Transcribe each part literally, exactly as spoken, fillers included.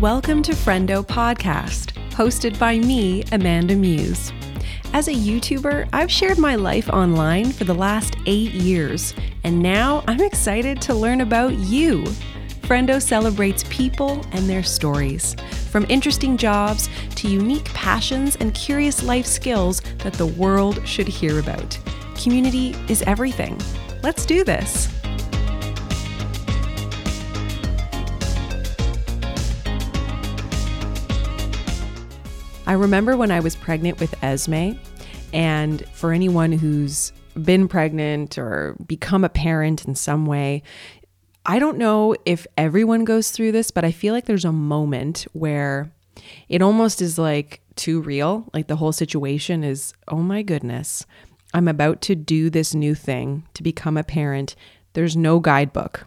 Welcome to Friendo Podcast, hosted by me, Amanda Muse. As a YouTuber, I've shared my life online for the last eight years, and now I'm excited to learn about you. Friendo celebrates people and their stories, from interesting jobs to unique passions and curious life skills that the world should hear about. Community is everything. Let's do this. I remember when I was pregnant with Esme, and for anyone who's been pregnant or become a parent in some way, I don't know if everyone goes through this, but I feel like there's a moment where it almost is like too real. Like the whole situation is, oh my goodness, I'm about to do this new thing to become a parent. There's no guidebook.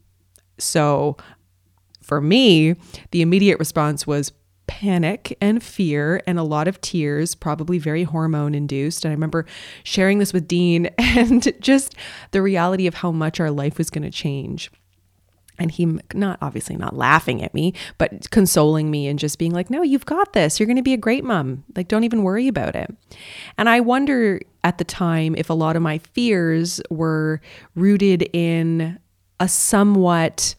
So for me, the immediate response was panic and fear and a lot of tears, probably very hormone induced. And I remember sharing this with Dean and just the reality of how much our life was going to change. And he not obviously not laughing at me, but consoling me and just being like, no, you've got this. You're going to be a great mom. Like, don't even worry about it. And I wonder at the time if a lot of my fears were rooted in a somewhat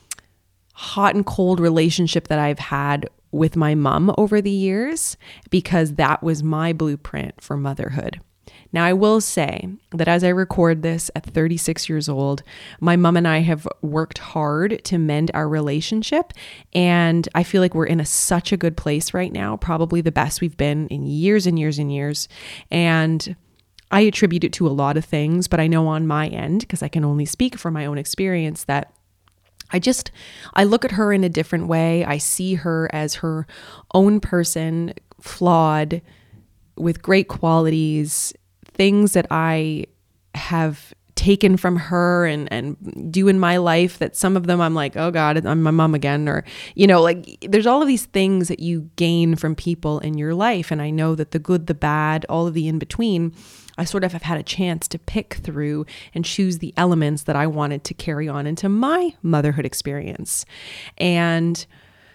hot and cold relationship that I've had with my mom over the years, because that was my blueprint for motherhood. Now, I will say that as I record this at thirty-six years old, my mom and I have worked hard to mend our relationship. And I feel like we're in a, such a good place right now, probably the best we've been in years and years and years. And I attribute it to a lot of things, but I know on my end, because I can only speak from my own experience, that I just, I look at her in a different way. I see her as her own person, flawed, with great qualities, things that I have taken from her and, and do in my life that some of them I'm like, oh God, I'm my mom again. Or, you know, like there's all of these things that you gain from people in your life. And I know that the good, the bad, all of the in between, I sort of have had a chance to pick through and choose the elements that I wanted to carry on into my motherhood experience. And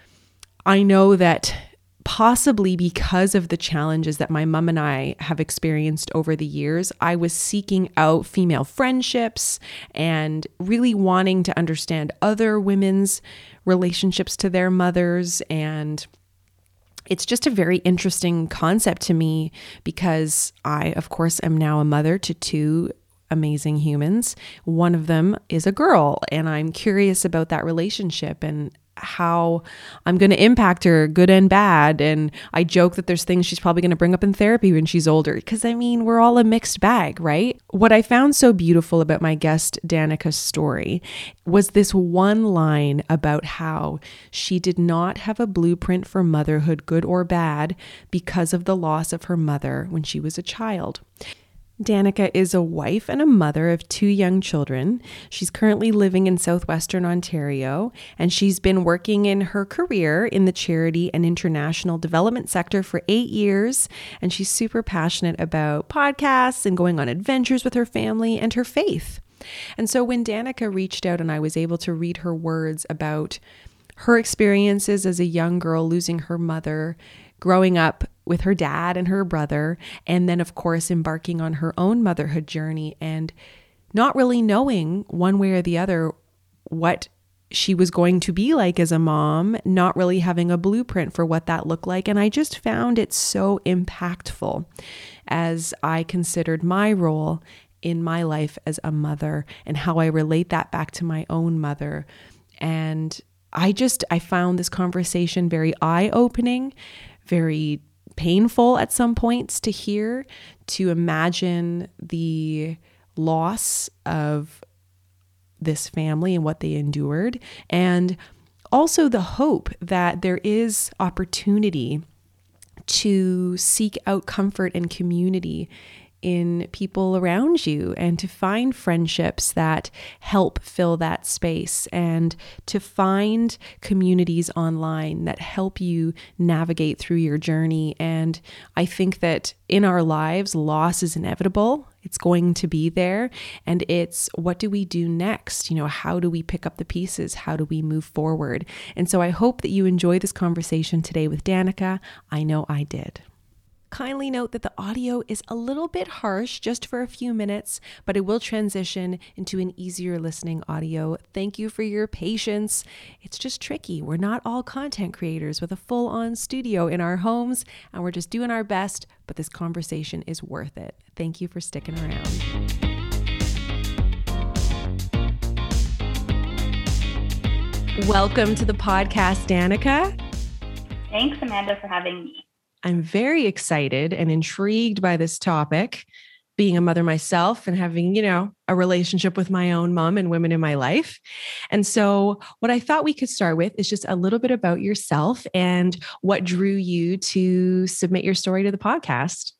I know that possibly because of the challenges that my mom and I have experienced over the years, I was seeking out female friendships and really wanting to understand other women's relationships to their mothers. And it's just a very interesting concept to me because I, of course, am now a mother to two amazing humans. One of them is a girl, and I'm curious about that relationship and how I'm going to impact her, good and bad. And I joke that there's things she's probably going to bring up in therapy when she's older, because I mean, we're all a mixed bag, right? What I found so beautiful about my guest Danica's story was this one line about how she did not have a blueprint for motherhood, good or bad, because of the loss of her mother when she was a child. Danica is a wife and a mother of two young children. She's currently living in southwestern Ontario, and she's been working in her career in the charity and international development sector for eight years. And she's super passionate about podcasts and going on adventures with her family and her faith. And so when Danica reached out and I was able to read her words about her experiences as a young girl losing her mother, growing up with her dad and her brother, and then of course embarking on her own motherhood journey and not really knowing one way or the other what she was going to be like as a mom, not really having a blueprint for what that looked like. And I just found it so impactful as I considered my role in my life as a mother and how I relate that back to my own mother. And I just, I found this conversation very eye-opening, very painful at some points to hear, to imagine the loss of this family and what they endured, and also the hope that there is opportunity to seek out comfort and community in people around you and to find friendships that help fill that space and to find communities online that help you navigate through your journey. And I think that in our lives, loss is inevitable. It's going to be there. And it's what do we do next? You know, how do we pick up the pieces? How do we move forward? And so I hope that you enjoy this conversation today with Danica. I know I did. Kindly note that the audio is a little bit harsh just for a few minutes, but it will transition into an easier listening audio. Thank you for your patience. It's just tricky. We're not all content creators with a full-on studio in our homes, and we're just doing our best, but this conversation is worth it. Thank you for sticking around. Welcome to the podcast, Danica. Thanks, Amanda, for having me. I'm very excited and intrigued by this topic, being a mother myself and having, you know, a relationship with my own mom and women in my life. And so what I thought we could start with is just a little bit about yourself and what drew you to submit your story to the podcast.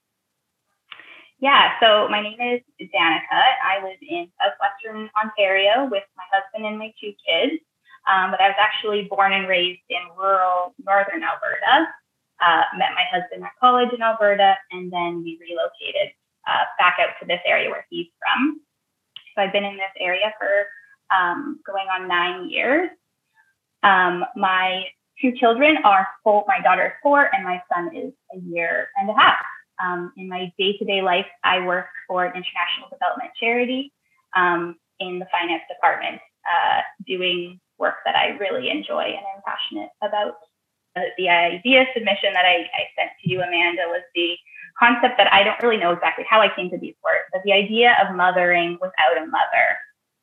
Yeah, so my name is Danica. I live in southwestern Ontario with my husband and my two kids. Um, but I was actually born and raised in rural northern Alberta. Uh, met my husband at college in Alberta, and then we relocated uh, back out to this area where he's from. So I've been in this area for um, going on nine years. Um, my two children are four, my daughter is four, and my son is a year and a half. Um, in my day-to-day life, I work for an international development charity um, in the finance department, uh, doing work that I really enjoy and am passionate about. The idea submission that I, I sent to you, Amanda, was the concept that I don't really know exactly how I came to these words, but the idea of mothering without a mother.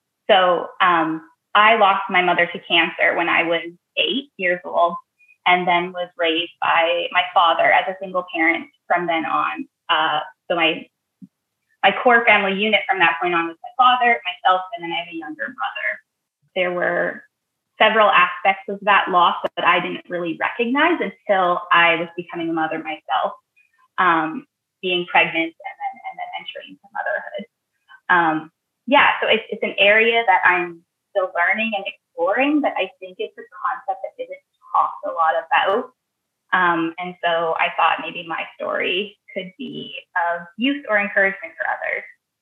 So um, I lost my mother to cancer when I was eight years old, and then was raised by my father as a single parent from then on. Uh, so my my core family unit from that point on was my father, myself, and then I have a younger brother. There were several aspects of that loss that I didn't really recognize until I was becoming a mother myself, um, being pregnant and then and then entering into motherhood. Um, yeah, so it's it's an area that I'm still learning and exploring, but I think it's a concept that isn't talked a lot about. Um, and so I thought maybe my story could be of use or encouragement for others.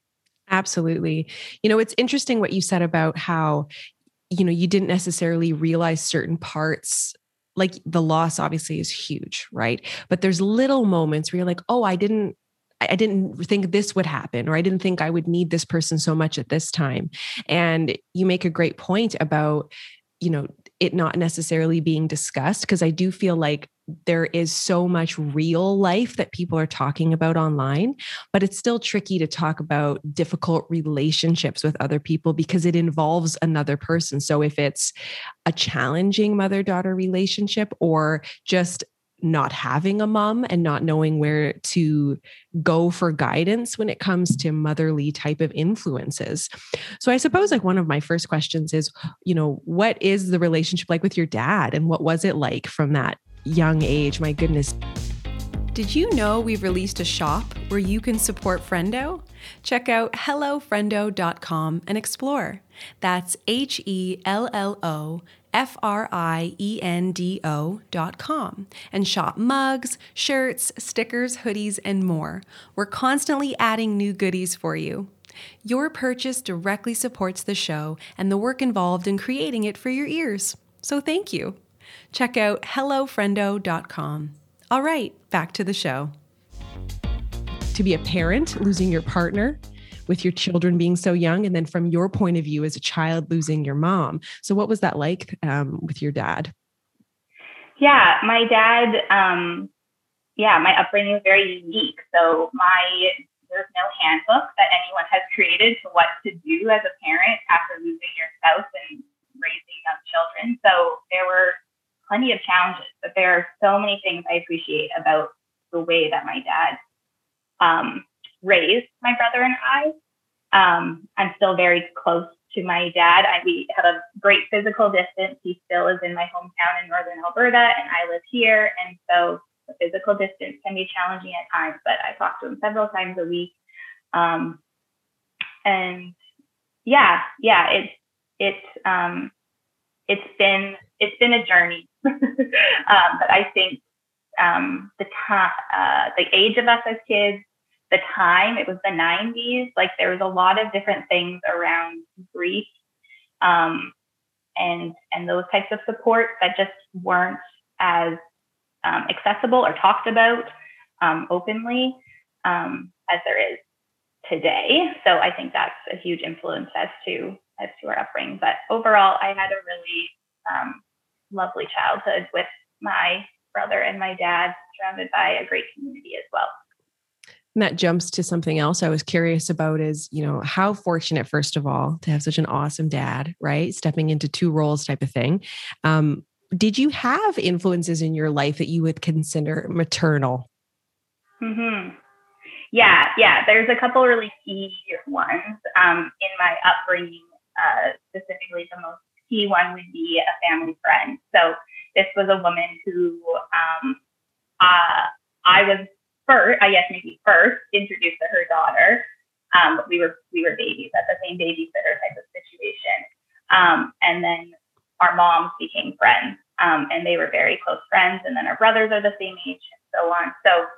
Absolutely. You know, it's interesting what you said about how you know, you didn't necessarily realize certain parts, like the loss obviously is huge, right? But there's little moments where you're like, oh, I didn't, I didn't think this would happen, or I didn't think I would need this person so much at this time. And you make a great point about, you know, it not necessarily being discussed, because I do feel like there is so much real life that people are talking about online, but it's still tricky to talk about difficult relationships with other people because it involves another person. So if it's a challenging mother-daughter relationship, or just not having a mom and not knowing where to go for guidance when it comes to motherly type of influences. So I suppose like one of my first questions is, you know, what is the relationship like with your dad, and what was it like from that young age? My goodness. Did you know we've released a shop where you can support Friendo? Check out hello friendo dot com and explore. That's H E L L O F R I E N D O dot com, and shop mugs, shirts, stickers, hoodies, and more. We're constantly adding new goodies for you. Your purchase directly supports the show and the work involved in creating it for your ears. So thank you. Check out hello friendo dot com. All right, back to the show. To be a parent, losing your partner, with your children being so young, and then from your point of view as a child losing your mom. So what was that like um, with your dad? Yeah, my dad, um, yeah, my upbringing was very unique. So my there's no handbook that anyone has created to what to do as a parent after losing your spouse and raising young children. So there were plenty of challenges, but there are so many things I appreciate about the way that my dad um, raised my brother and I. Um, I'm still very close to my dad. I, we have a great physical distance. He still is in my hometown in northern Alberta, and I live here. And so the physical distance can be challenging at times, but I talk to him several times a week. Um, and yeah, yeah, it's, it's, um, it's been, it's been a journey. um, but I think, um, the time, uh, the age of us as kids, the time, it was the nineties, like there was a lot of different things around grief, um, and, and those types of supports that just weren't as, um, accessible or talked about, um, openly, um, as there is today. So I think that's a huge influence as to, as to our upbringing. But overall, I had a really, um, lovely childhood with my brother and my dad, surrounded by a great community as well. And that jumps to something else I was curious about is, you know, how fortunate, first of all, to have such an awesome dad, right? Stepping into two roles type of thing. Um, did you have influences in your life that you would consider maternal? Mm-hmm. Yeah, yeah. There's a couple really key ones um, in my upbringing. Uh, specifically, the most key one would be a family friend. So this was a woman who um, uh, I was first, I guess maybe first, introduced to her daughter. Um, we were we were babies at the same babysitter type of situation, um, and then our moms became friends, um, and they were very close friends. And then our brothers are the same age, and so on. So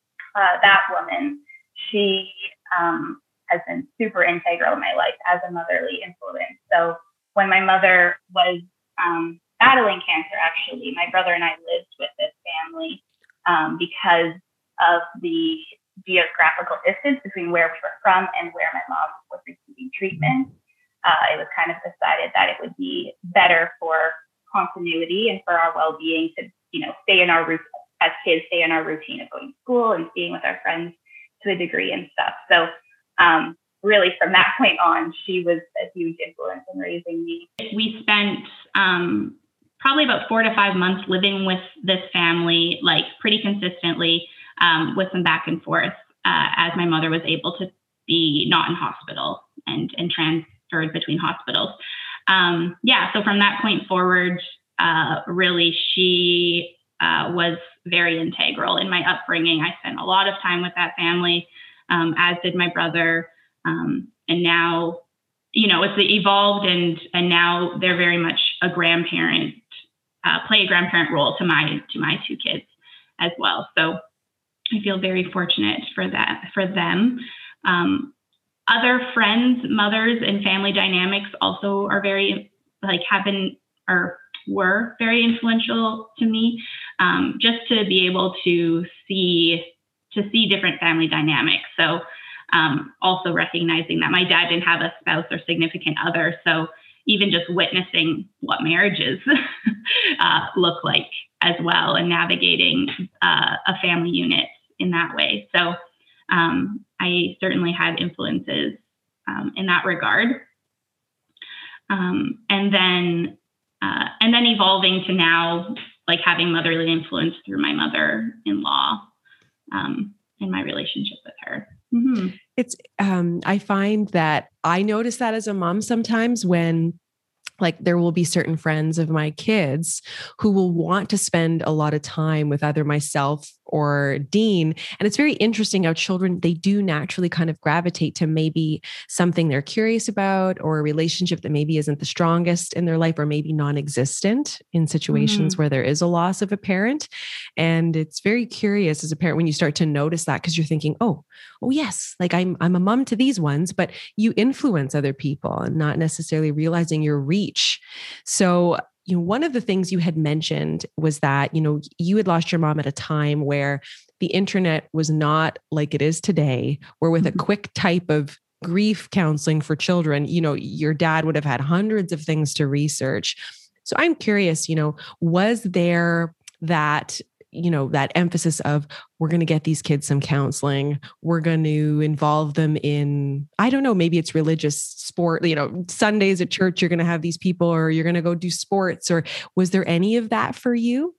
uh, that woman, she um, has been super integral in my life as a motherly influence. So when my mother was um, battling cancer, actually, my brother and I lived with this family um, because of the geographical distance between where we were from and where my mom was receiving treatment. Uh, it was kind of decided that it would be better for continuity and for our well-being to, you know, stay in our routine as kids, stay in our routine of going to school and being with our friends to a degree and stuff. So um, really from that point on, she was a huge influence in raising me. We spent um, probably about four to five months living with this family, like pretty consistently, um, with some back and forth uh, as my mother was able to be not in hospital and, and transferred between hospitals. Um, yeah, so from that point forward, uh, really she uh, was very integral in my upbringing. I spent a lot of time with that family, um, as did my brother. Um, and now, you know, it's evolved and and now they're very much a grandparent, uh, play a grandparent role to my to my two kids as well. So I feel very fortunate for that for them. Um, other friends, mothers, and family dynamics also are very like have been or were very influential to me. Um, just to be able to see to see different family dynamics. So um, also recognizing that my dad didn't have a spouse or significant other. So even just witnessing what marriages uh, look like as well and navigating uh, a family unit in that way. So um, I certainly had influences um, in that regard. Um, and then uh, and then evolving to now like having motherly influence through my mother-in-law um, and my relationship with her. Mm-hmm. It's, um, I find that I notice that as a mom sometimes when like there will be certain friends of my kids who will want to spend a lot of time with either myself or Dean. And it's very interesting how children, they do naturally kind of gravitate to maybe something they're curious about or a relationship that maybe isn't the strongest in their life or maybe non-existent in situations mm-hmm. where there is a loss of a parent. And it's very curious as a parent when you start to notice that because you're thinking, oh, oh yes, like I'm, I'm a mom to these ones, but you influence other people and not necessarily realizing your reach. So you know, one of the things you had mentioned was that, you know, you had lost your mom at a time where the internet was not like it is today, where with mm-hmm. a quick type of grief counseling for children, you know, your dad would have had hundreds of things to research. So I'm curious, you know, was there that, you know, that emphasis of we're going to get these kids some counseling. We're going to involve them in, I don't know, maybe it's religious sport, you know, Sundays at church, you're going to have these people or you're going to go do sports, or was there any of that for you?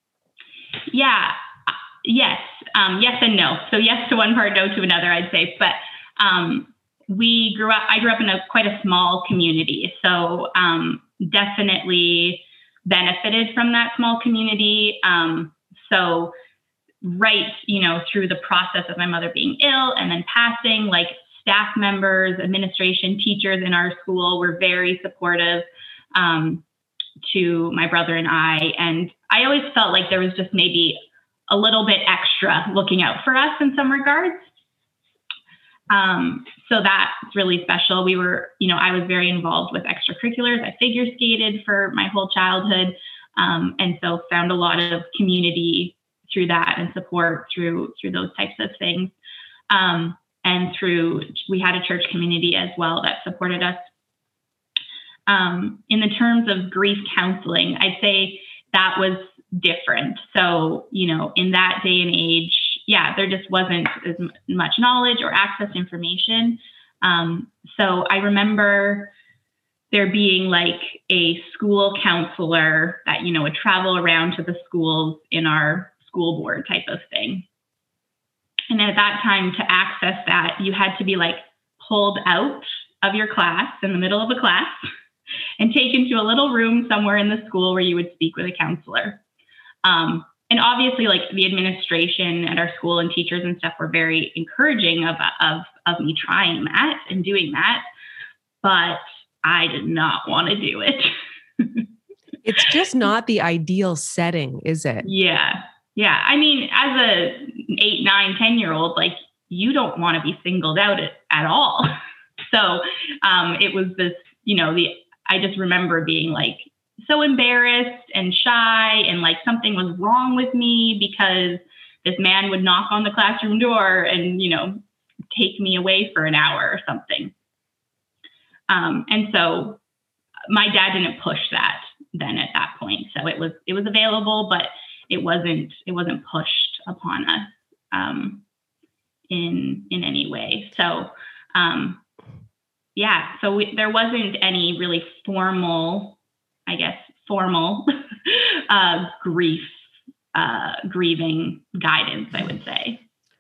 Yeah. Yes. Um, yes and no. So yes to one part, no to another, I'd say. But um, we grew up, I grew up in a quite a small community. So um, definitely benefited from that small community. Um, So right, you know, through the process of my mother being ill and then passing, like staff members, administration, teachers in our school were very supportive um, to my brother and I. And I always felt like there was just maybe a little bit extra looking out for us in some regards. Um, so that's really special. We were, you know, I was very involved with extracurriculars. I figure skated for my whole childhood. Um, and so found a lot of community through that and support through, through those types of things. Um, and through, we had a church community as well that supported us. Um, in the terms of grief counseling, I'd say that was different. So, you know, in that day and age, yeah, there just wasn't as much knowledge or access to information. Um, so I remember there being like a school counselor that, you know, would travel around to the schools in our school board type of thing. And at that time, to access that, you had to be like pulled out of your class in the middle of a class and taken to a little room somewhere in the school where you would speak with a counselor. Um, And obviously, like the administration at our school and teachers and stuff were very encouraging of, of, of me trying that and doing that. But I did not want to do it. It's just not the ideal setting, is it? Yeah. Yeah. I mean, as a eight, nine, ten year old, like you don't want to be singled out at, at all. So um, it was this, you know, the, I just remember being like, so embarrassed and shy and like something was wrong with me because this man would knock on the classroom door and, you know, take me away for an hour or something. Um, and so my dad didn't push that then at that point. So it was, it was available, but it wasn't, it wasn't pushed upon us um, in, in any way. So um, yeah, so we, there wasn't any really formal, I guess, formal uh, grief, uh, grieving guidance, I would say.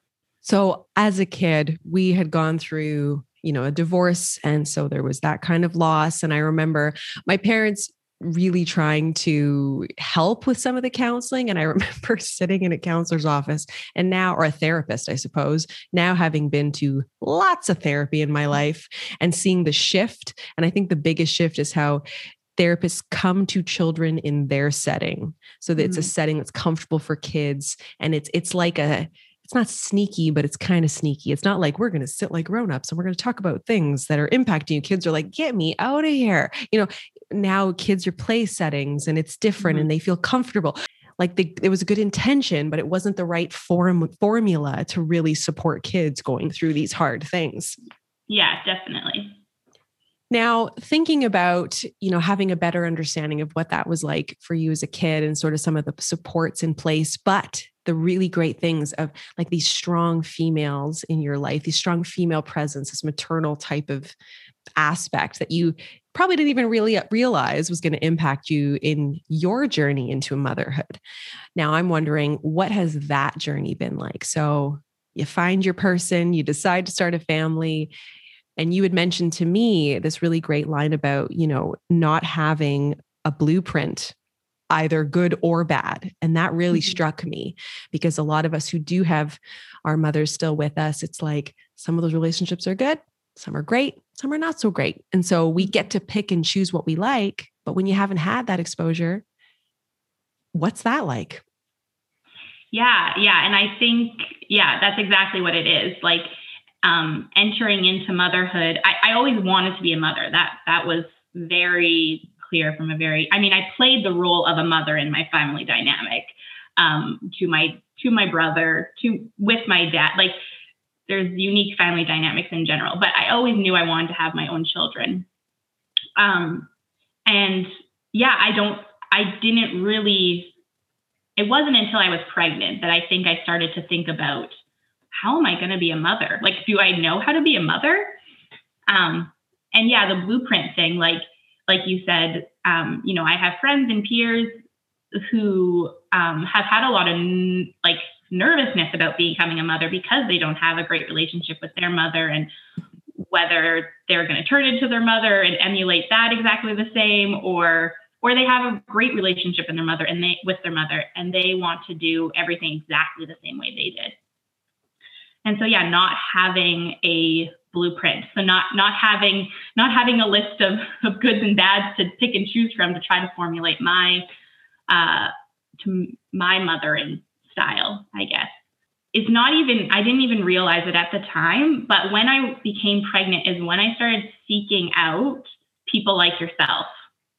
So as a kid, we had gone through, you know, a divorce. And so there was that kind of loss. And I remember my parents really trying to help with some of the counseling. And I remember sitting in a counselor's office and now, or a therapist, I suppose, now having been to lots of therapy in my life and seeing the shift. And I think the biggest shift is how therapists come to children in their setting so that mm-hmm. it's a setting that's comfortable for kids. And it's, it's like a, it's not sneaky, but it's kind of sneaky. It's not like we're going to sit like grownups and we're going to talk about things that are impacting you. Kids are like, get me out of here. You know, now kids are play settings and it's different mm-hmm. and they feel comfortable. Like they, it was a good intention, but it wasn't the right form formula to really support kids going through these hard things. Yeah, definitely. Now, thinking about, you know, having a better understanding of what that was like for you as a kid and sort of some of the supports in place, but the really great things of like these strong females in your life, these strong female presence, this maternal type of aspect that you probably didn't even really realize was going to impact you in your journey into motherhood. Now, I'm wondering, what has that journey been like? So you find your person, you decide to start a family. And you had mentioned to me this really great line about, you know, not having a blueprint, either good or bad. And that really mm-hmm. struck me because a lot of us who do have our mothers still with us, it's like some of those relationships are good, some are great, some are not so great. And so we get to pick and choose what we like. But when you haven't had that exposure, what's that like? Yeah. Yeah. And I think, yeah, that's exactly what it is. Like, Um, entering into motherhood, I, I always wanted to be a mother. That that was very clear from a very, I mean, I played the role of a mother in my family dynamic um, to my to my brother, to with my dad. Like there's unique family dynamics in general, but I always knew I wanted to have my own children. Um, and yeah, I don't, I didn't really, it wasn't until I was pregnant that I think I started to think about, how am I going to be a mother? Like, do I know how to be a mother? Um, and yeah, the blueprint thing, like, like you said, um, you know, I have friends and peers who um, have had a lot of n- like nervousness about becoming a mother because they don't have a great relationship with their mother, and whether they're going to turn into their mother and emulate that exactly the same, or or they have a great relationship in their mother and they with their mother, and they want to do everything exactly the same way they did. and so, yeah, not having a blueprint. So not, not having, not having a list of, of goods and bads to pick and choose from to try to formulate my, uh, to my mothering style, I guess. It's not even, I didn't even realize it at the time, but when I became pregnant is when I started seeking out people like yourself,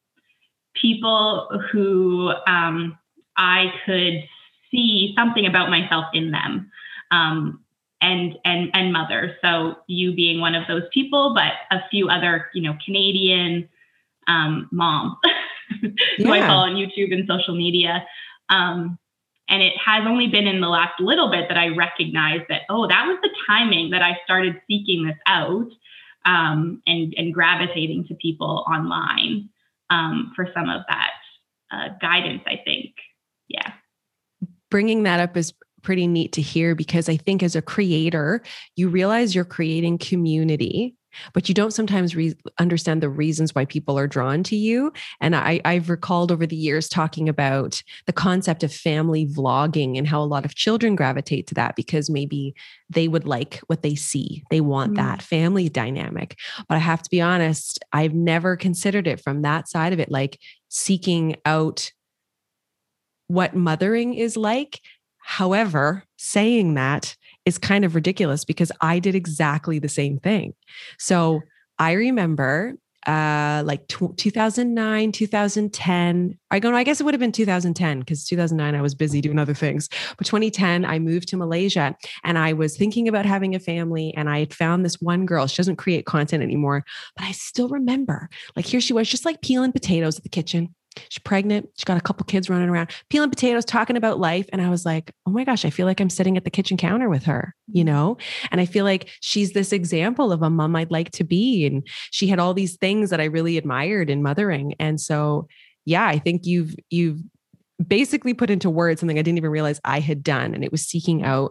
people who um, I could see something about myself in them, um, and, and, and mothers. So you being one of those people, but a few other, you know, Canadian um, moms who yeah. I follow on YouTube and social media. Um, And it has only been in the last little bit that I recognized that, oh, that was the timing that I started seeking this out, um, and, and gravitating to people online um, for some of that uh, guidance, I think. Yeah. Bringing that up is pretty neat to hear, because I think as a creator, you realize you're creating community, but you don't sometimes re- understand the reasons why people are drawn to you. And I, I've recalled over the years talking about the concept of family vlogging and how a lot of children gravitate to that because maybe they would like what they see. They want mm-hmm. that family dynamic. But I have to be honest, I've never considered it from that side of it, like seeking out what mothering is like. However, saying that is kind of ridiculous because I did exactly the same thing. So I remember uh, like t- two thousand nine, two thousand ten, I go, no, I guess it would have been two thousand ten because two thousand nine, I was busy doing other things. But twenty ten, I moved to Malaysia and I was thinking about having a family, and I had found this one girl. She doesn't create content anymore, but I still remember, like, here she was just like peeling potatoes at the kitchen. She's pregnant. She's got a couple kids running around, peeling potatoes, talking about life. And I was like, oh my gosh, I feel like I'm sitting at the kitchen counter with her, you know? And I feel like she's this example of a mom I'd like to be. And she had all these things that I really admired in mothering. And so, yeah, I think you've, you've basically put into words something I didn't even realize I had done. And it was seeking out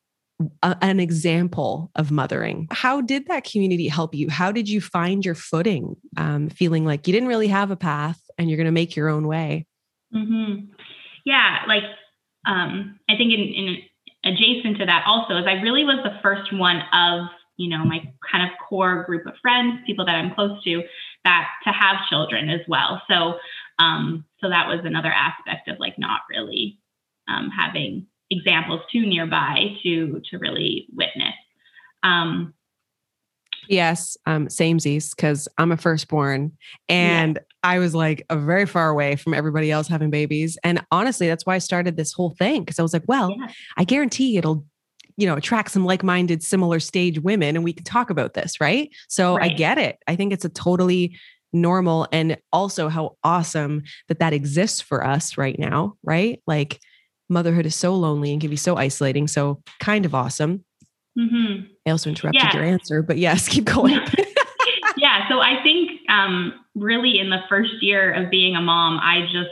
a, an example of mothering. How did that community help you? How did you find your footing, um, feeling like you didn't really have a path and you're going to make your own way? Mm-hmm. Yeah. Like, um, I think in, in adjacent to that also is I really was the first one of, you know, my kind of core group of friends, people that I'm close to, that to have children as well. So, um, so that was another aspect of like not really, um, having examples too nearby to, to really witness. Um, Yes, um, samesies, because I'm a firstborn and yeah. I was like a very far away from everybody else having babies. And honestly, that's why I started this whole thing. Cause I was like, well, yeah. I guarantee it'll, you know, attract some like-minded, similar stage women and we can talk about this. Right. So right. I get it. I think it's a totally normal, and also how awesome that that exists for us right now. Right. Like motherhood is so lonely and can be so isolating. So kind of awesome. Mm-hmm. I also interrupted yeah. your answer, but yes, keep going. Yeah. So I think um, really in the first year of being a mom, I just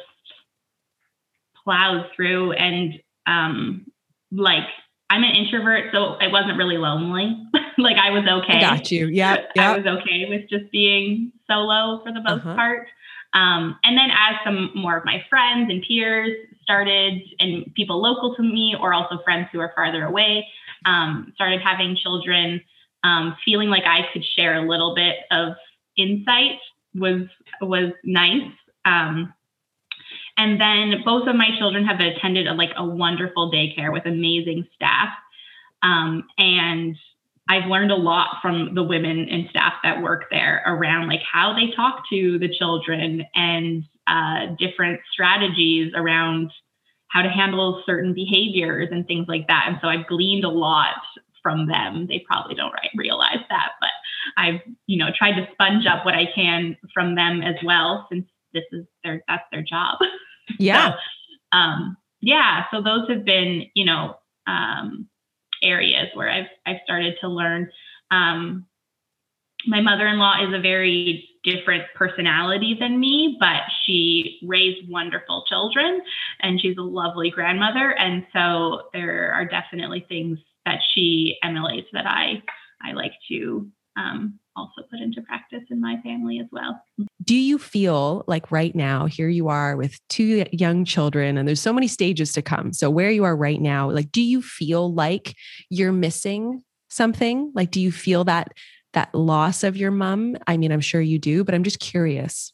plowed through and um, like, I'm an introvert, so it wasn't really lonely. Like I was okay. I got you. Yeah. Yep. I was okay with just being solo for the most uh-huh. part. Um, and then as some more of my friends and peers started, and people local to me, or also friends who are farther away, um, started having children, um, feeling like I could share a little bit of insight was, was nice. Um, and then both of my children have attended a, like a wonderful daycare with amazing staff. Um, and I've learned a lot from the women and staff that work there around like how they talk to the children and uh, different strategies around how to handle certain behaviors and things like that. And so I've gleaned a lot from them. They probably don't right, realize that, but I've, you know, tried to sponge up what I can from them as well, since this is their, that's their job. Yeah. So, um, yeah. So those have been, you know, um, areas where I've, I've started to learn. Um, my mother-in-law is a very different personality than me, but she raised wonderful children and she's a lovely grandmother. And so there are definitely things that she emulates that I, I like to um, also put into practice in my family as well. Do you feel like right now, here you are with two young children and there's so many stages to come. So where you are right now, like, do you feel like you're missing something? Like, do you feel that, that loss of your mom? I mean, I'm sure you do, but I'm just curious.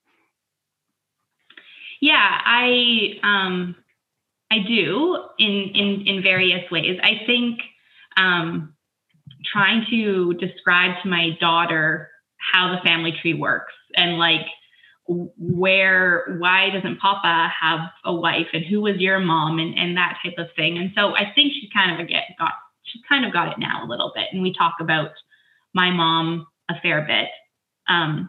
Yeah, I, um, I do in, in, in various ways. I think, um, trying to describe to my daughter how the family tree works and like where, why doesn't Papa have a wife and who was your mom and, and that type of thing. And so I think she kind of get, got, she's kind of got it now a little bit. And we talk about my mom a fair bit. Um,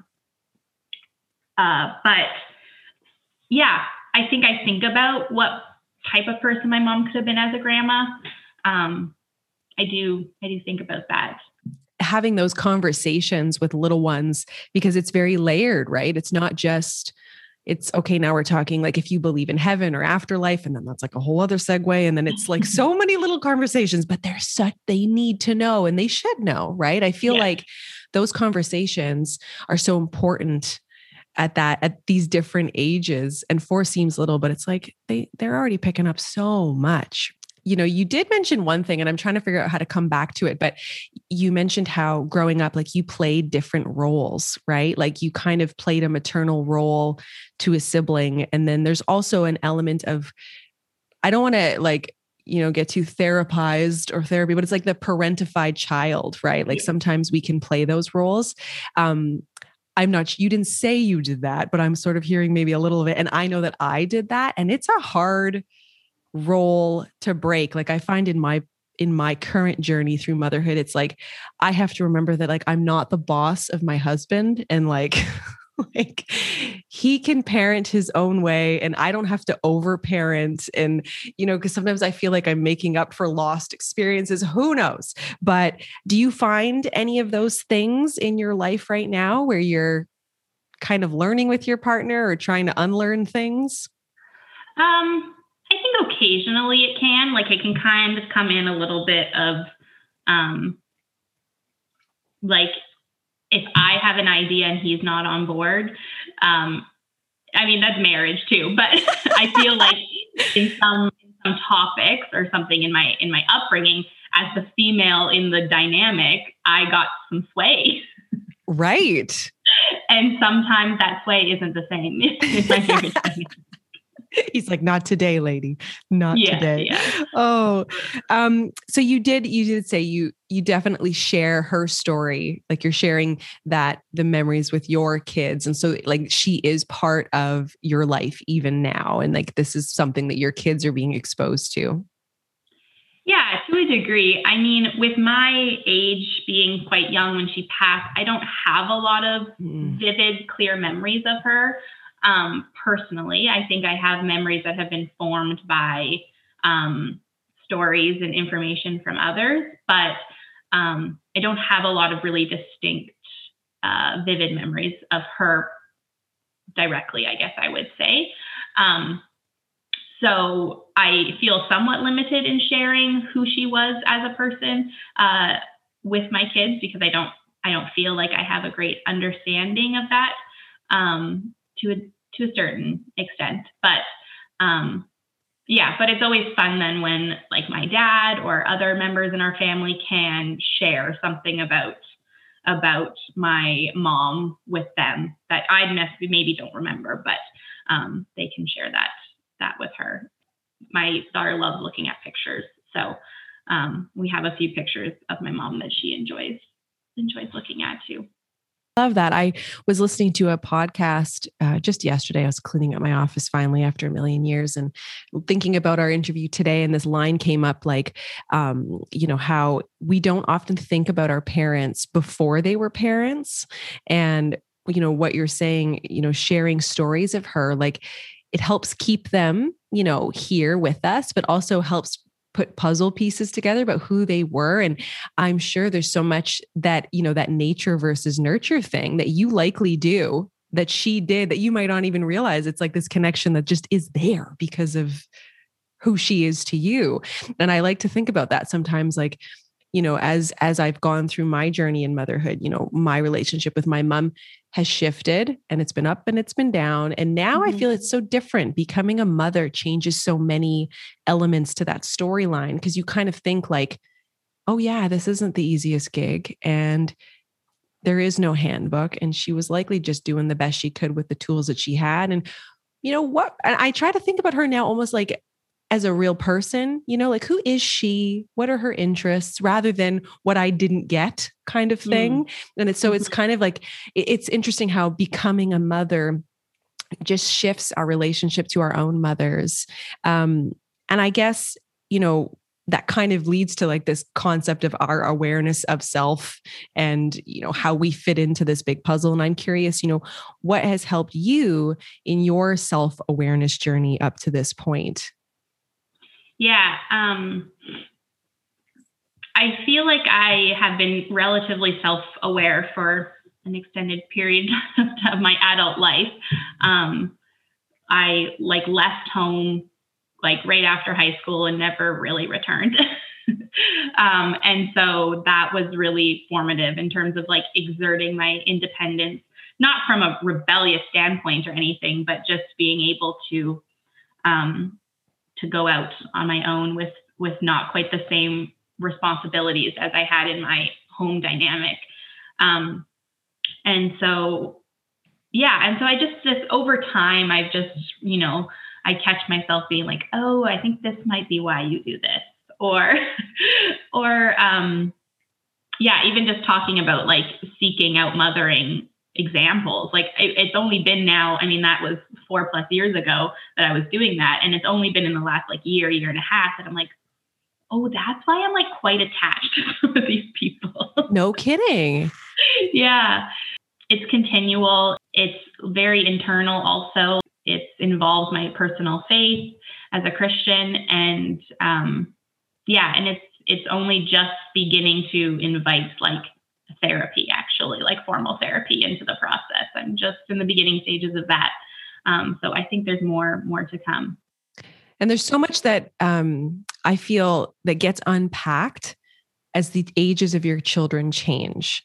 uh, but yeah, I think I think about what type of person my mom could have been as a grandma. Um, I do, I do think about that. Having those conversations with little ones, because it's very layered, right? It's not just, it's okay. Now we're talking like if you believe in heaven or afterlife, and then that's like a whole other segue. And then it's like so many little conversations, but they're such, they need to know and they should know, right? I feel yeah. like those conversations are so important at that, at these different ages. And four seems little, but it's like they, they're already picking up so much. You know, you did mention one thing and I'm trying to figure out how to come back to it, but you mentioned how growing up, like you played different roles, right? Like you kind of played a maternal role to a sibling. And then there's also an element of, I don't want to like, you know, get too therapized or therapy, but it's like the parentified child, right? Like sometimes we can play those roles. Um, I'm not, you didn't say you did that, but I'm sort of hearing maybe a little of it. And I know that I did that. And it's a hard role to break. Like I find in my, in my current journey through motherhood, it's like, I have to remember that like, I'm not the boss of my husband and like, like he can parent his own way and I don't have to overparent. And, you know, cause sometimes I feel like I'm making up for lost experiences, who knows? But do you find any of those things in your life right now where you're kind of learning with your partner or trying to unlearn things? Um, I think occasionally it can, like it can kind of come in a little bit of, um, like if I have an idea and he's not on board, um, I mean, that's marriage too, but I feel like in some, in some topics or something in my, in my upbringing as the female in the dynamic, I got some sway. Right. And sometimes that sway isn't the same in my marriage dynamic. He's like, not today, lady, not yeah, today. Yeah. Oh, um, so you did, you did say you, you definitely share her story. Like you're sharing that the memories with your kids. And so like, she is part of your life even now. And like, this is something that your kids are being exposed to. Yeah, to a degree. I mean, with my age being quite young when she passed, I don't have a lot of mm. vivid, clear memories of her. Um, personally, I think I have memories that have been formed by um, stories and information from others, but um, I don't have a lot of really distinct, uh, vivid memories of her directly, I guess I would say. Um, so I feel somewhat limited in sharing who she was as a person uh, with my kids because I don't, I don't feel like I have a great understanding of that. Um, to a, to a certain extent, but, um, yeah, but it's always fun then when like my dad or other members in our family can share something about, about my mom with them that I maybe don't remember, but, um, they can share that, that with her. My daughter loves looking at pictures. So, um, we have a few pictures of my mom that she enjoys, enjoys looking at too. Love that. I was listening to a podcast uh, just yesterday. I was cleaning up my office finally after a million years and thinking about our interview today. And this line came up like, um, you know, how we don't often think about our parents before they were parents. And, you know, what you're saying, you know, sharing stories of her, like it helps keep them, you know, here with us, but also helps put puzzle pieces together about who they were. And I'm sure there's so much that, you know, that nature versus nurture thing that you likely do that she did that you might not even realize. It's like this connection that just is there because of who she is to you. And I like to think about that sometimes, like, you know, as, as I've gone through my journey in motherhood, you know, my relationship with my mom has shifted, and it's been up and it's been down. And now mm-hmm. I feel it's so different. Becoming a mother changes so many elements to that storyline, because you kind of think like, oh yeah, this isn't the easiest gig. And there is no handbook. And she was likely just doing the best she could with the tools that she had. And you know what? And I try to think about her now almost like as a real person, you know, like who is she? What are her interests, rather than what I didn't get kind of thing. Mm. And it's, so it's kind of like, it's interesting how becoming a mother just shifts our relationship to our own mothers. Um, and I guess, you know, that kind of leads to like this concept of our awareness of self and, you know, how we fit into this big puzzle. And I'm curious, you know, what has helped you in your self-awareness journey up to this point? Yeah. Um, I feel like I have been relatively self-aware for an extended period of my adult life. Um, I like left home like right after high school and never really returned. um, and so that was really formative in terms of like exerting my independence, not from a rebellious standpoint or anything, but just being able to, um, to go out on my own with, with not quite the same responsibilities as I had in my home dynamic. Um, and so, yeah. And so I just, just over time, I've just, you know, I catch myself being like, oh, I think this might be why you do this. Or, or, um, yeah, even just talking about like seeking out mothering examples. Like it, it's only been now, I mean, that was four plus years ago that I was doing that. And it's only been in the last like year, year and a half that I'm like, oh, that's why I'm like quite attached to some of these people. No kidding. Yeah. It's continual. It's very internal also. It involves my personal faith as a Christian. And um, yeah, and it's, it's only just beginning to invite like therapy, actually, like formal therapy into the process. I'm just in the beginning stages of that. Um, so I think there's more, more to come. And there's so much that um, I feel that gets unpacked as the ages of your children change.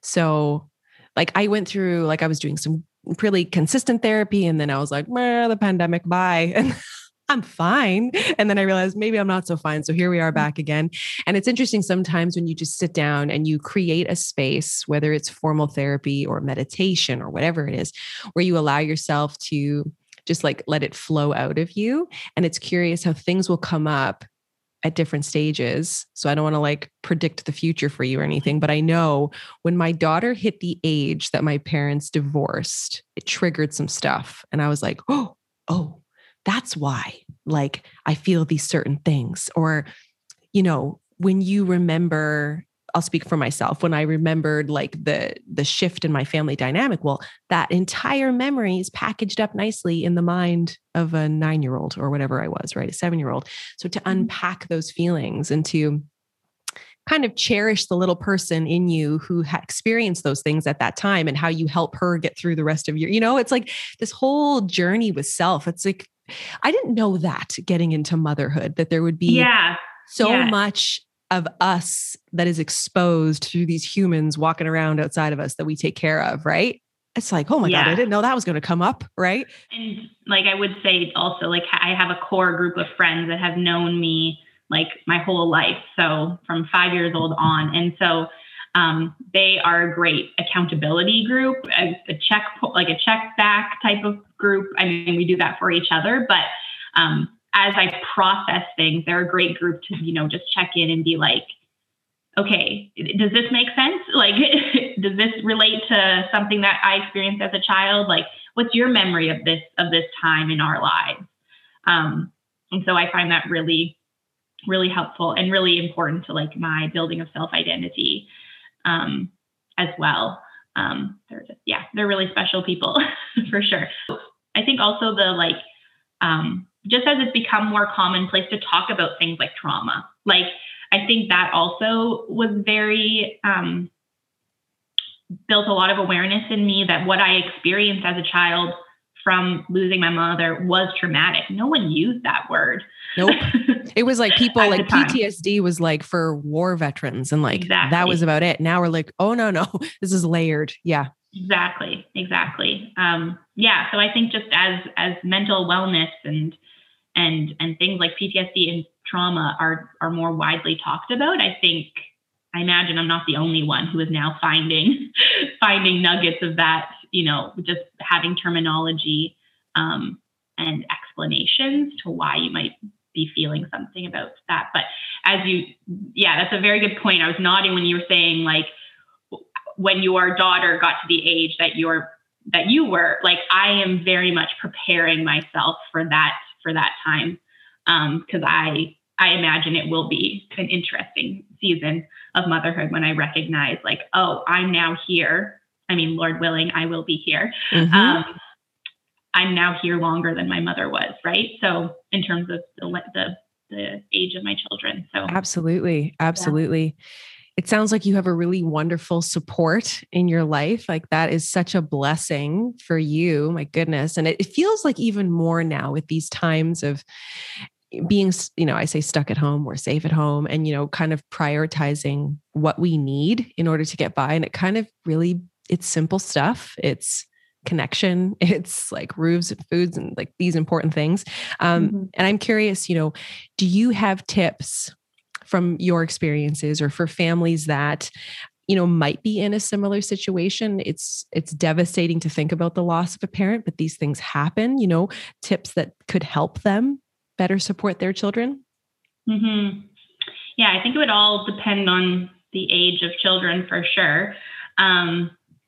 So like I went through, like I was doing some really consistent therapy, and then I was like, the pandemic, bye. And I'm fine. And then I realized maybe I'm not so fine. So here we are back again. And it's interesting sometimes when you just sit down and you create a space, whether it's formal therapy or meditation or whatever it is, where you allow yourself to just like let it flow out of you. And it's curious how things will come up at different stages. So I don't want to like predict the future for you or anything, but I know when my daughter hit the age that my parents divorced, it triggered some stuff. And I was like, oh, oh, that's why, like, I feel these certain things. Or, you know, when you remember, I'll speak for myself, when I remembered like the, the shift in my family dynamic, well, that entire memory is packaged up nicely in the mind of a nine-year-old or whatever I was, right? A seven-year-old. So to unpack those feelings and to kind of cherish the little person in you who had experienced those things at that time and how you help her get through the rest of your, you know, it's like this whole journey with self. It's like, I didn't know that getting into motherhood, that there would be yeah. so yeah. much of us that is exposed through these humans walking around outside of us that we take care of. Right. It's like, oh my yeah. God, I didn't know that was going to come up. Right. And like, I would say also, like, I have a core group of friends that have known me like my whole life. So from five years old on. And so um, they are a great accountability group, a, a check, like a check back type of group. I mean, we do that for each other, but um, as I process things, they're a great group to, you know, just check in and be like, okay, does this make sense? Like, does this relate to something that I experienced as a child? Like, what's your memory of this, of this time in our lives? Um, and so I find that really, really helpful and really important to like my building of self-identity um, as well. Um, they're just, yeah, they're really special people for sure. I think also the like, um, just as it's become more commonplace to talk about things like trauma, like I think that also was very, um, built a lot of awareness in me that what I experienced as a child from losing my mother was traumatic. No one used that word. Nope. It was like people At like the time. P T S D was like for war veterans and like Exactly. that was about it. Now we're like, oh no, no, this is layered. Yeah. Exactly. Exactly. Um, yeah. So I think just as, as mental wellness and, and, and things like P T S D and trauma are, are more widely talked about, I think, I imagine I'm not the only one who is now finding, finding nuggets of that, you know, just having terminology, um, and explanations to why you might be feeling something about that. But as you, yeah, that's a very good point. I was nodding when you were saying, like, when your daughter got to the age that you're, that you were, like, I am very much preparing myself for that, for that time. Um, cause I, I imagine it will be an interesting season of motherhood when I recognize, like, oh, I'm now here. I mean, Lord willing, I will be here. Mm-hmm. Um, I'm now here longer than my mother was, right? So in terms of the the, the age of my children. So absolutely. Absolutely. Yeah. It sounds like you have a really wonderful support in your life. Like that is such a blessing for you. My goodness. And it, it feels like even more now with these times of being, you know, I say stuck at home or safe at home and, you know, kind of prioritizing what we need in order to get by. And it kind of really, it's simple stuff. It's connection. It's like roofs and foods and like these important things. Um, mm-hmm. And I'm curious, you know, do you have tips from your experiences or for families that, you know, might be in a similar situation? It's, it's devastating to think about the loss of a parent, but these things happen, you know, tips that could help them better support their children? Mm-hmm. Yeah, I think it would all depend on the age of children for sure. Um,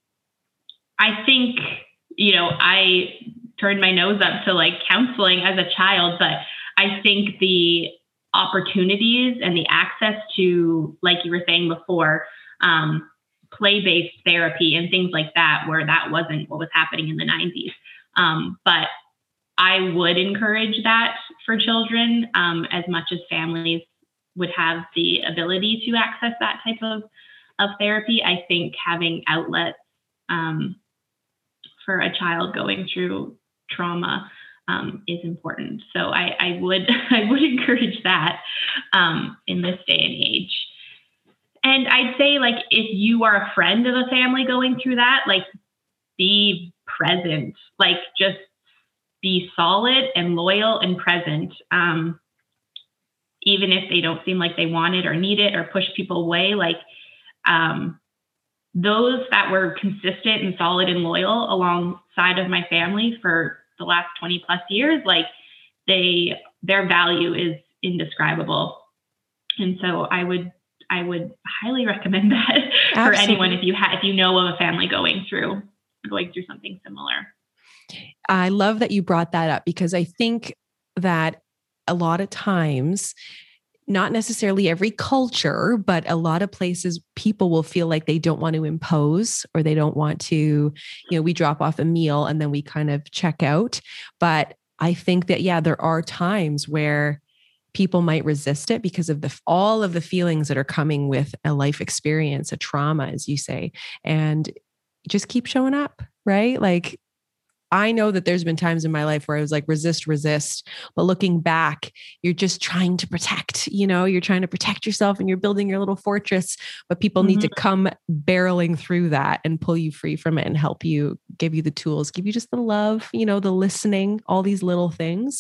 I think, you know, I turned my nose up to like counseling as a child, but I think the opportunities and the access to, like you were saying before, um, play-based therapy and things like that, where that wasn't what was happening in the nineties. Um, but I would encourage that for children, um, as much as families would have the ability to access that type of, of therapy. I think having outlets um, for a child going through trauma um, is important. So I, I would I would encourage that um, in this day and age. And I'd say, like, if you are a friend of a family going through that, like, be present, like, just be solid and loyal and present, um, even if they don't seem like they want it or need it or push people away. Like, um, those that were consistent and solid and loyal alongside of my family for the last twenty plus years, like, they, their value is indescribable. And so I would, I would highly recommend that for Absolutely. anyone if you have, if you know of a family going through, going through something similar. I love that you brought that up, because I think that a lot of times, not necessarily every culture, but a lot of places, people will feel like they don't want to impose, or they don't want to, you know, we drop off a meal and then we kind of check out. But I think that, yeah, there are times where people might resist it because of the, all of the feelings that are coming with a life experience, a trauma, as you say, and just keep showing up, right? Like, I know that there's been times in my life where I was like, resist, resist. But looking back, you're just trying to protect, you know, you're trying to protect yourself and you're building your little fortress, but people mm-hmm. need to come barreling through that and pull you free from it and help you, give you the tools, give you just the love, you know, the listening, all these little things.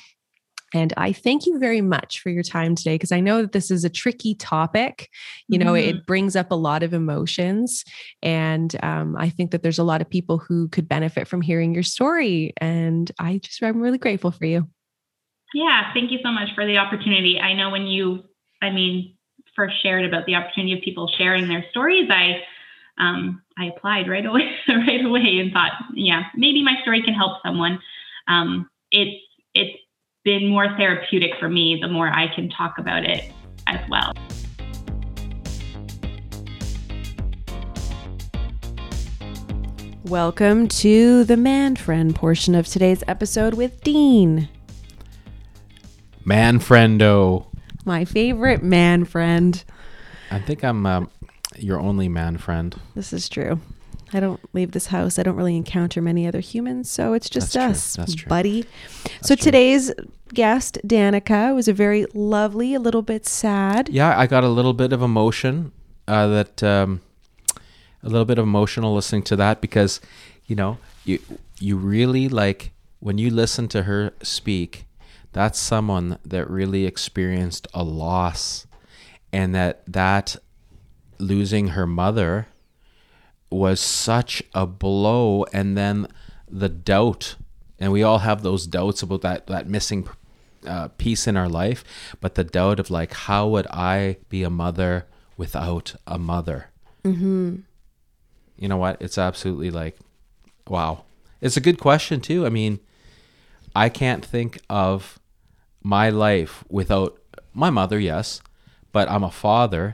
And I thank you very much for your time today, because I know that this is a tricky topic. You know, mm-hmm. it brings up a lot of emotions. And um, I think that there's a lot of people who could benefit from hearing your story. And I just, I'm really grateful for you. Yeah, thank you so much for the opportunity. I know when you, I mean, first shared about the opportunity of people sharing their stories, I um, I applied right away, right away and thought, yeah, maybe my story can help someone. Um, it's, it's, been more therapeutic for me the more I can talk about it as well. Welcome to the Man Friend portion of today's episode with Dean. Man friendo. My favorite man friend. I think I'm uh, your only man friend. This is true. I don't leave this house. I don't really encounter many other humans. So it's just That's us, true. That's true. buddy. That's so true. today's guest, Danica, was a very lovely, a little bit sad. Yeah, I got a little bit of emotion, uh, that, um, a little bit of emotional listening to that, because, you know, you, you really like, when you listen to her speak, that's someone that really experienced a loss, and that, that losing her mother was such a blow. And then the doubt, and we all have those doubts about that, that missing uh, piece in our life, but the doubt of like, how would I be a mother without a mother? Mm-hmm. You know what? It's absolutely like, wow. It's a good question too. I mean, I can't think of my life without my mother, yes, but I'm a father,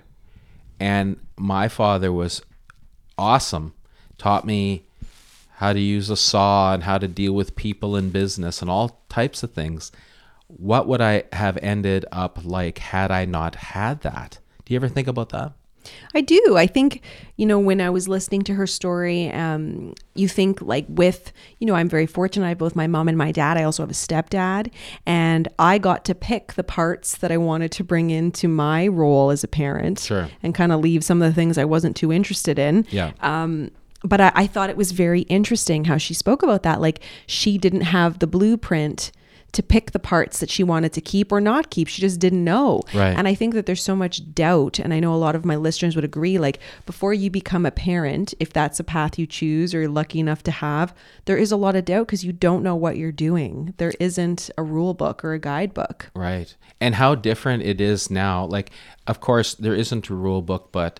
and my father was awesome. Taught me how to use a saw and how to deal with people in business and all types of things. What would I have ended up like had I not had that? Do you ever think about that? I do. I think, you know, when I was listening to her story, um, you think like with, you know, I'm very fortunate. I have both my mom and my dad. I also have a stepdad, and I got to pick the parts that I wanted to bring into my role as a parent, Sure. and kind of leave some of the things I wasn't too interested in. Yeah. Um, but I, I thought it was very interesting how she spoke about that. Like, she didn't have the blueprint to pick the parts that she wanted to keep or not keep. She just didn't know. Right. And I think that there's so much doubt. And I know a lot of my listeners would agree, like, before you become a parent, if that's a path you choose or you're lucky enough to have, there is a lot of doubt because you don't know what you're doing. There isn't a rule book or a guidebook. Right. And how different it is now. Like, of course, there isn't a rule book, but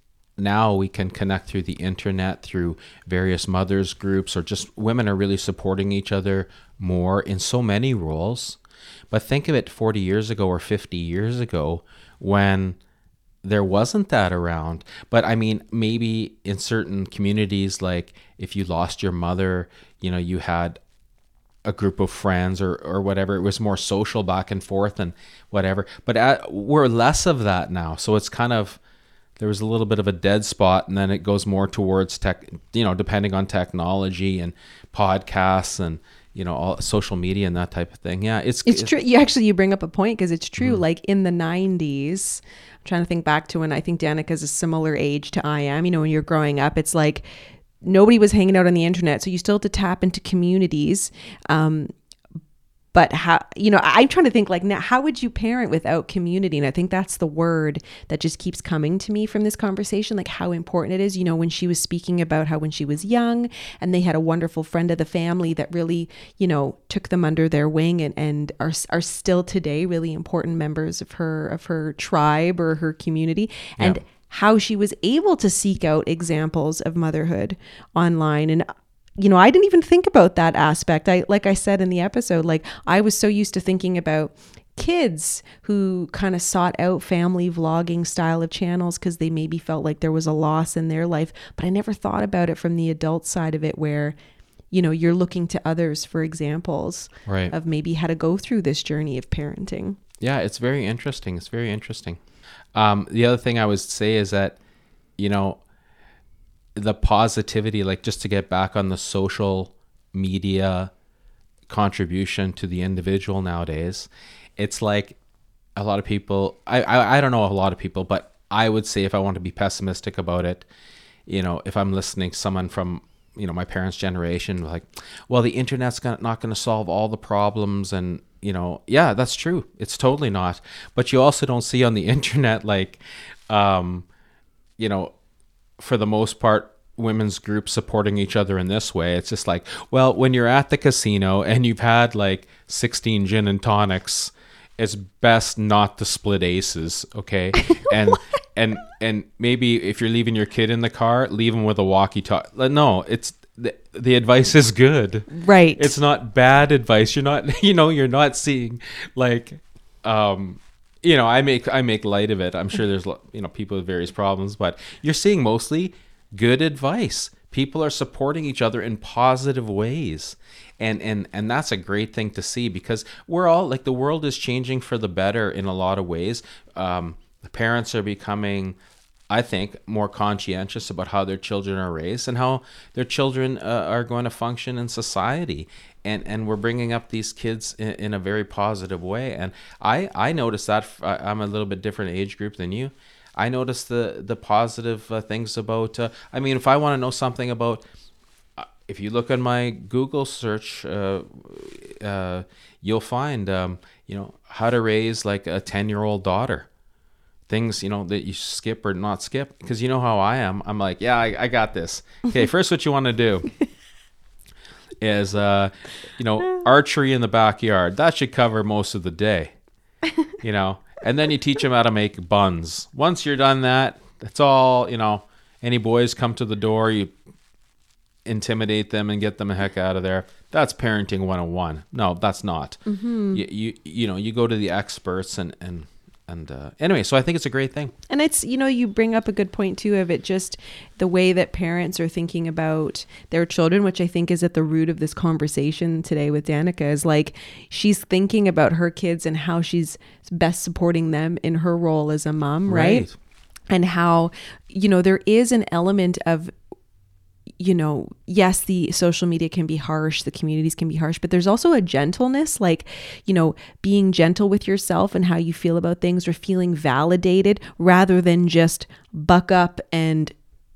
now we can connect through the internet, through various mothers groups, or just women are really supporting each other more in so many roles. But think of it forty years ago or fifty years ago when there wasn't that around. But I mean, maybe in certain communities, like if you lost your mother, you know, you had a group of friends or, or whatever. It was more social back and forth and whatever. But at, we're less of that now. So it's kind of, there was a little bit of a dead spot, and then it goes more towards tech, you know, depending on technology and podcasts and, you know, all social media and that type of thing. Yeah, it's It's true. You actually, you bring up a point, because it's true. Mm-hmm. Like in the nineties, I'm trying to think back to when I think Danica's a similar age to I am. You know, when you're growing up, it's like nobody was hanging out on the internet. So you still had to tap into communities. Um, But how, you know, I'm trying to think like now, how would you parent without community? And I think that's the word that just keeps coming to me from this conversation, like how important it is. You know, when she was speaking about how when she was young and they had a wonderful friend of the family that really, you know, took them under their wing and, and are, are still today really important members of her, of her tribe or her community. And Yeah. how she was able to seek out examples of motherhood online. And you know, I didn't even think about that aspect. I, like I said in the episode, like I was so used to thinking about kids who kind of sought out family vlogging style of channels because they maybe felt like there was a loss in their life. But I never thought about it from the adult side of it, where, you know, you're looking to others for examples right. of maybe how to go through this journey of parenting. Yeah, it's very interesting. It's very interesting. Um, the other thing I would say is that, you know, the positivity, like just to get back on the social media contribution to the individual nowadays, it's like a lot of people, I, I, I don't know a lot of people, but I would say if I want to be pessimistic about it, you know, if I'm listening to someone from, you know, my parents' generation, like, well, the internet's not going to solve all the problems. And, you know, yeah, that's true. It's totally not. But you also don't see on the internet, like, um, you know, for the most part, women's groups supporting each other in this way. It's just like, well, when you're at the casino and you've had like sixteen gin and tonics, it's best not to split aces, okay? And and and maybe if you're leaving your kid in the car, leave him with a walkie-talkie. No, it's the, the advice is good. Right. It's not bad advice. You're not, you know, you're not seeing like um you know, I make I make light of it. I'm sure there's, you know, people with various problems, but you're seeing mostly good advice. People are supporting each other in positive ways. And and and that's a great thing to see, because we're all like, the world is changing for the better in a lot of ways. Um, the parents are becoming I think, more conscientious about how their children are raised and how their children uh, are going to function in society. And and we're bringing up these kids in, in a very positive way. And I, I noticed that. I'm a little bit different age group than you. I noticed the, the positive uh, things about, uh, I mean, if I want to know something about, uh, if you look on my Google search, uh, uh, you'll find, um, you know, how to raise like a ten-year-old daughter. Things, you know, that you skip or not skip. Because you know how I am. I'm like, yeah, I, I got this. Okay, first what you want to do is, uh, you know, archery in the backyard. That should cover most of the day, you know. And then you teach them how to make buns. Once you're done that, that's all, you know. Any boys come to the door, you intimidate them and get them the heck out of there. That's parenting one oh one. No, that's not. Mm-hmm. You, you, you know, you go to the experts and... and And uh, anyway, so I think it's a great thing. And it's, you know, you bring up a good point too of it, just the way that parents are thinking about their children, which I think is at the root of this conversation today with Danica, is like she's thinking about her kids and how she's best supporting them in her role as a mom, right? right? And how, you know, there is an element of, you know, yes, the social media can be harsh, the communities can be harsh, but there's also a gentleness, like, you know, being gentle with yourself and how you feel about things or feeling validated rather than just buck up and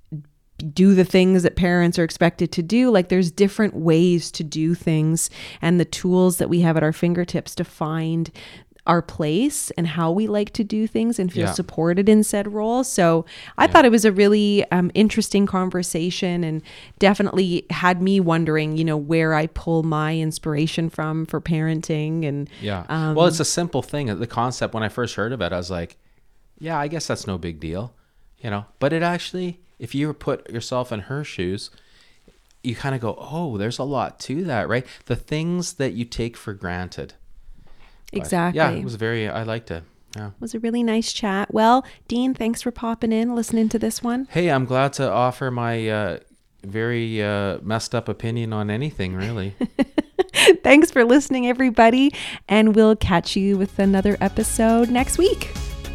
do the things that parents are expected to do. Like there's different ways to do things and the tools that we have at our fingertips to find our place and how we like to do things and feel yeah. supported in said role. So I yeah. thought it was a really um, interesting conversation and definitely had me wondering, you know, where I pull my inspiration from for parenting. And yeah, um, well, it's a simple thing. The concept, when I first heard of it, I was like, yeah, I guess that's no big deal, you know, but it actually, if you put yourself in her shoes, you kind of go, oh, there's a lot to that, right? The things that you take for granted. But exactly. Yeah, it was very, I liked it. Yeah. It was a really nice chat. Well, Dean, thanks for popping in, listening to this one. Hey, I'm glad to offer my uh, very uh, messed up opinion on anything, really. Thanks for listening, everybody. And we'll catch you with another episode next week.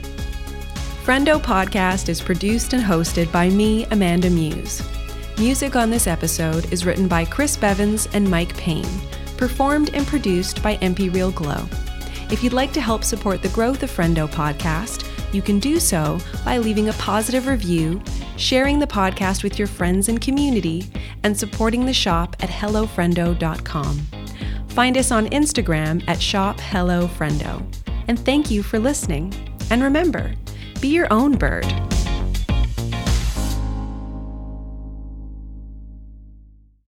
Friendo Podcast is produced and hosted by me, Amanda Muse. Music on this episode is written by Chris Bevins and Mike Payne, performed and produced by M P Real Glow. If you'd like to help support the growth of Friendo Podcast, you can do so by leaving a positive review, sharing the podcast with your friends and community, and supporting the shop at hello friendo dot com. Find us on Instagram at shop hello friendo. And thank you for listening. And remember, be your own bird.